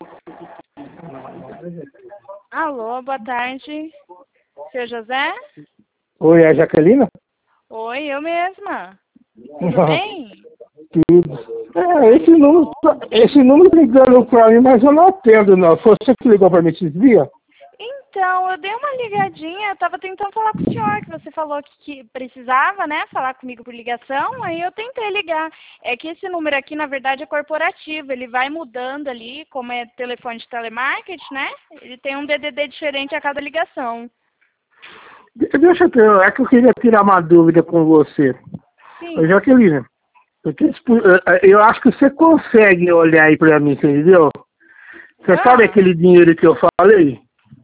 Alô, boa tarde. Seu José? Oi, é a Jaqueline? Oi, eu mesma. Tudo bem? Tudo. Esse número ligando pra mim, mas eu não atendo, não. Foi você que ligou pra mim esses dias? Então, eu dei uma ligadinha, eu tava tentando falar com o senhor, que você falou que precisava, né, falar comigo por ligação, aí eu tentei ligar. É que esse número aqui, na verdade, é corporativo, ele vai mudando ali, como é telefone de telemarketing, né? Ele tem um DDD diferente a cada ligação. Deixa eu ter, é que eu queria tirar uma dúvida com você. Sim. Jaqueline, porque, eu acho que você consegue olhar aí pra mim, você entendeu? Você sabe aquele dinheiro que eu falei?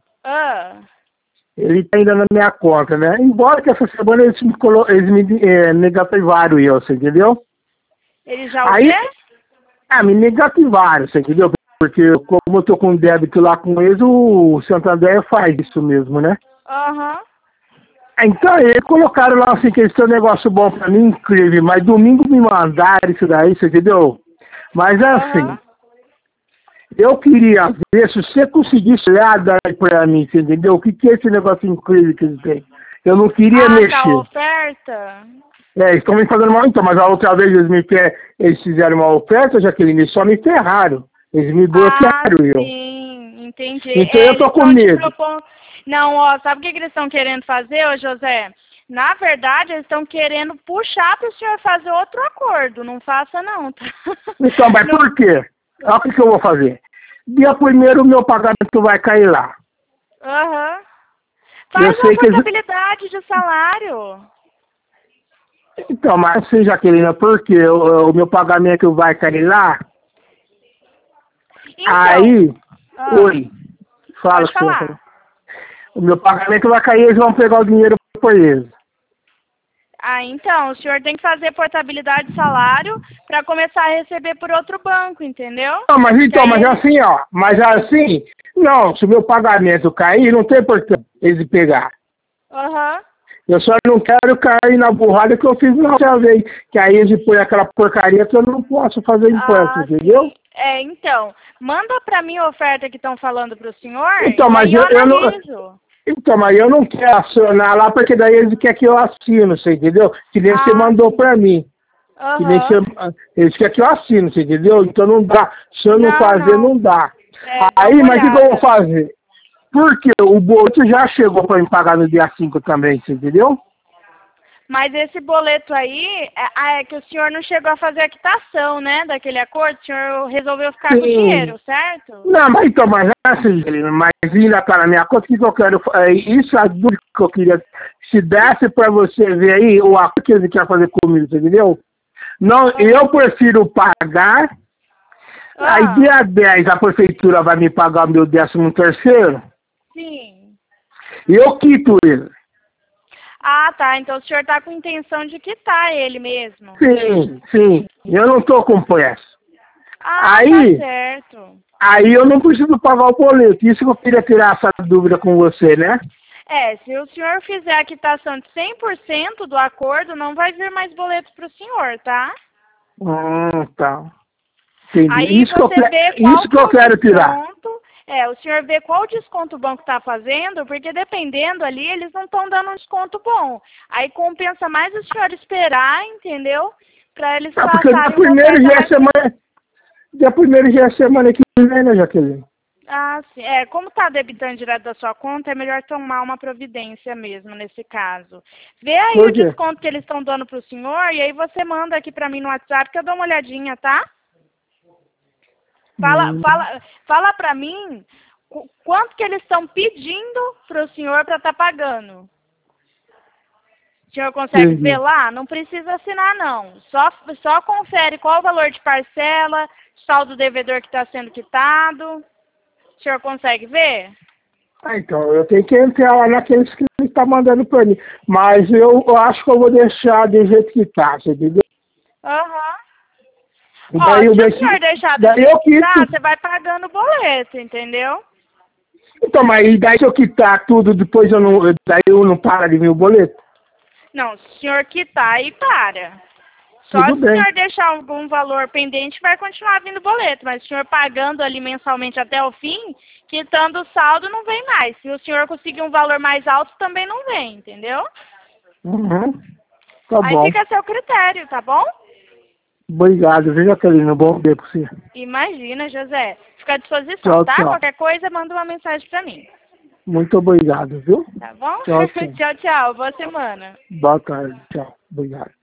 Ele tá ainda na minha conta, né? Embora que essa semana eles me negativaram eu, você entendeu? Eles já o Aí, quê? me negativaram, você entendeu? Porque como eu tô com débito lá com eles, o Santander faz isso mesmo, né? Aham. Então, eles colocaram lá assim, que esse é um negócio bom pra mim, incrível, mas domingo me mandaram isso daí, você entendeu? Mas assim, eu queria ver se você conseguisse olhar daí pra mim, você entendeu? O que é esse negócio incrível que eles têm? Eu não queria mexer. Tá, oferta? Eles estão me fazendo mal então, mas a outra vez eles fizeram uma oferta, Jaqueline, eles só me ferraram. Eles me bloquearam, eu. Sim, entendi. Então eu tô com medo. Não, ó, sabe o que eles estão querendo fazer, ô José? Na verdade, eles estão querendo puxar para o senhor fazer outro acordo. Não faça não, tá? Então, mas por quê? Olha o que eu vou fazer. Dia 1º o meu pagamento vai cair lá. Faz uma portabilidade de salário. Então, mas assim, Jaqueline, por quê? O meu pagamento vai cair lá? Então, aí, oi, fala, pode falar. O meu pagamento vai cair, eles vão pegar o dinheiro por eles. Então, o senhor tem que fazer portabilidade de salário para começar a receber por outro banco, entendeu? Não, mas assim, ó, não, se o meu pagamento cair, não tem porquê eles pegar. Eu só não quero cair na burrada que eu fiz na outra vez, que aí eles põem aquela porcaria que eu não posso fazer imposto, entendeu? Sim. Então, manda para mim a oferta que estão falando para o senhor, então, mas eu não... Então, mas eu não quero acionar lá, porque daí eles querem que eu assino, você entendeu? Que nem você mandou pra mim. Que nem eles querem que eu assino, você entendeu? Então não dá. Se eu não fazer, não dá. Aí, mas o que eu vou fazer? Porque o boleto já chegou pra me pagar no dia 5 também, você entendeu? Mas esse boleto aí, é que o senhor não chegou a fazer a quitação, né, daquele acordo? O senhor resolveu ficar com o dinheiro, certo? Não, mas então, mas assim, mas ainda tá na minha conta, o que eu quero... Isso é a dúvida que eu queria... Se desse pra você ver aí, o acordo que eles querem fazer comigo, você entendeu? Não, eu prefiro pagar... Aí dia 10 a prefeitura vai me pagar o meu 13º? Sim. E eu quito ele. Tá. Então o senhor tá com intenção de quitar ele mesmo. Sim. Eu não tô com pressa. Tá certo. Aí eu não preciso pagar o boleto. Isso que eu queria tirar essa dúvida com você, né? Se o senhor fizer a quitação de 100% do acordo, não vai vir mais boleto pro senhor, tá? Tá. Entendi. Aí isso que eu quero tirar. O senhor vê qual desconto o banco está fazendo, porque dependendo ali, eles não estão dando um desconto bom. Aí compensa mais o senhor esperar, entendeu? Para eles passarem dia 1º já é semana que vem, né, Jaqueline? Sim. Como está debitando direto da sua conta, é melhor tomar uma providência mesmo, nesse caso. Vê aí o desconto que eles estão dando para o senhor, e aí você manda aqui para mim no WhatsApp, que eu dou uma olhadinha, tá? Fala pra mim quanto que eles estão pedindo pro senhor para estar pagando. O senhor consegue ver lá? Não precisa assinar, não. Só confere qual o valor de parcela, saldo devedor que está sendo quitado. O senhor consegue ver? Então, eu tenho que entrar lá naqueles que ele está mandando para mim. Mas eu acho que eu vou deixar do jeito que está, você entendeu? Se o senhor deixar do jeito que tá, você vai pagando o boleto, entendeu? Então, mas daí se eu quitar tudo, depois daí eu não paro de vir o boleto? Não, se o senhor quitar, aí para. Só se o senhor deixar algum valor pendente, vai continuar vindo boleto. Mas o senhor pagando ali mensalmente até o fim, quitando o saldo, não vem mais. Se o senhor conseguir um valor mais alto, também não vem, entendeu? Uhum. Tá Aí bom. fica a seu critério, tá bom? Obrigado, viu, Jaqueline? Bom dia pra você. Imagina, José. Fica à disposição, Tchau, tá? tchau. Qualquer coisa, manda uma mensagem pra mim. Muito obrigado, viu? Tá bom? Tchau, tchau. Tchau, tchau. Boa semana. Boa tarde, tchau. Obrigado.